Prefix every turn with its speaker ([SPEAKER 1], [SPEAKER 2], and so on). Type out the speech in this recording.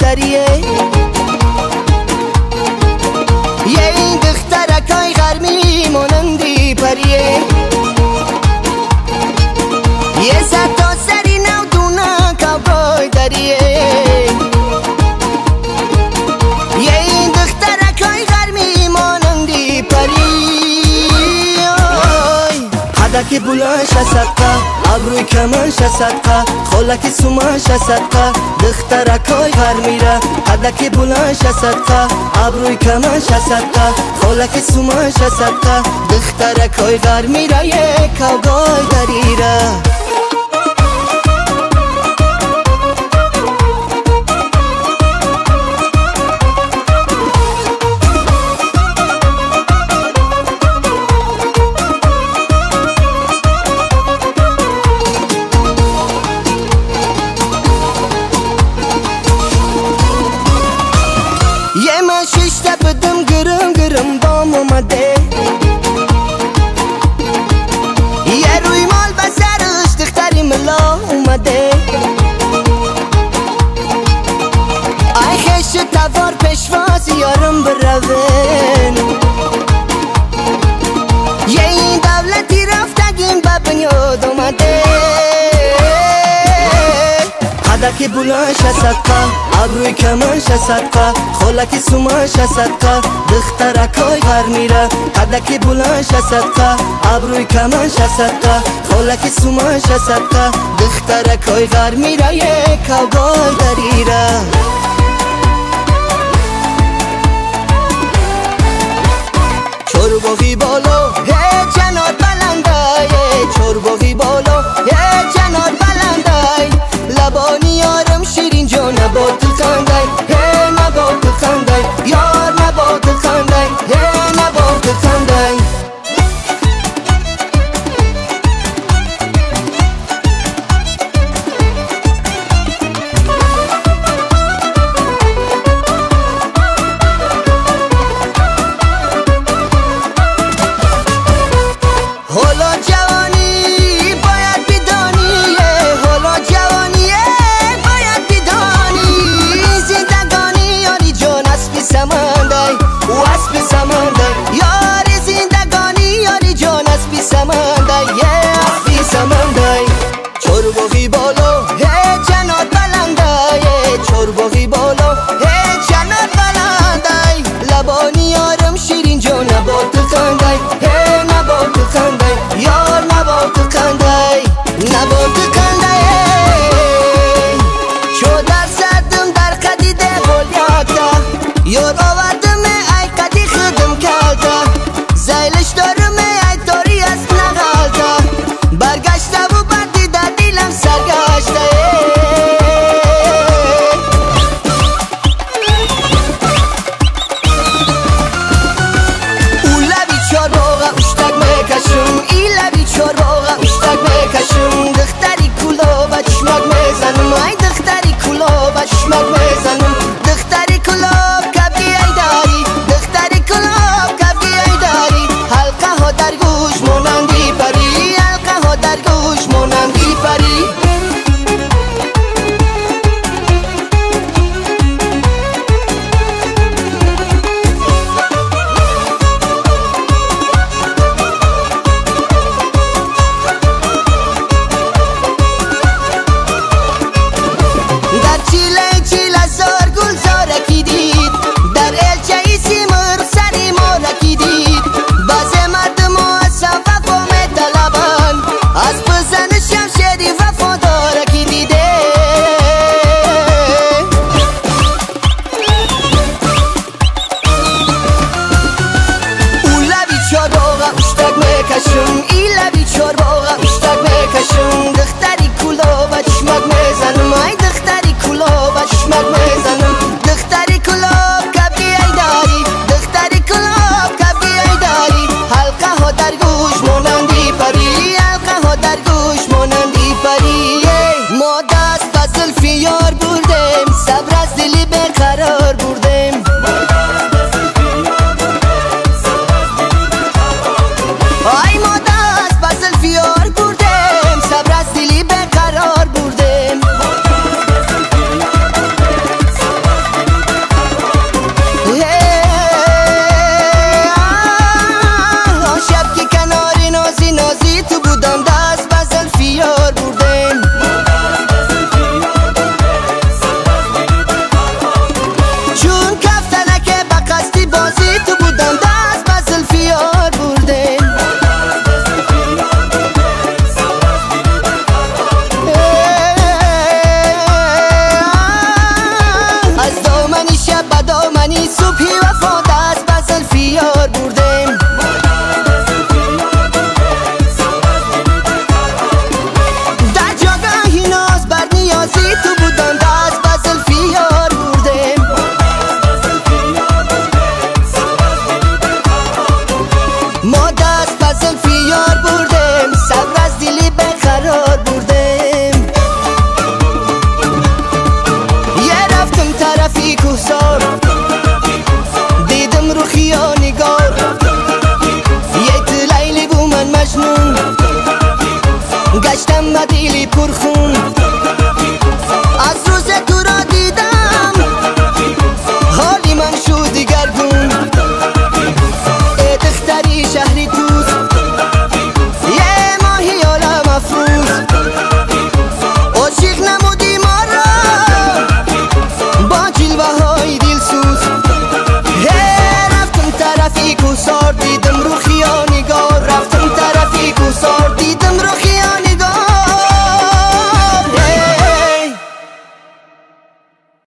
[SPEAKER 1] دریه یه این دخترکای غرمی مانندی پریه یه صد تا سری نو دونه کابای دریه یه این دخترکای غرمی مانندی پریه حدک بلنش صدقه ابروی کمنش صدقه خولک سومنش صدقه دخترکای غرمیره حدک بلنش صدقه ابروی کمنش صدقه خولک سومنش صدقه دخترکای غرمیره یه کاوگای دریره یه من ششته بدم گرم گرم بام اومده یه روی مال بسرش دختری ملا اومده ای خش توار پشواز یارم برون یه این دولتی رفتگیم به بنیاد اومده حدک بلنش صدقه ابروی کمنش صدقه خولک سومنش صدقه دخترکای غرمیره حدک بلنش صدقه ابروی کمنش صدقه خولک سومنش صدقه دخترکای غرمیره یه کاوگای دریره چرباغی بالا هی جنات بلنده چرباغی بالا هی جنات بلنده لبانی یارم شیرین جو نبات خنده هی نبات خنده یار نبات خنده هی نبات خنده حالا جوانی مدیلی پرخون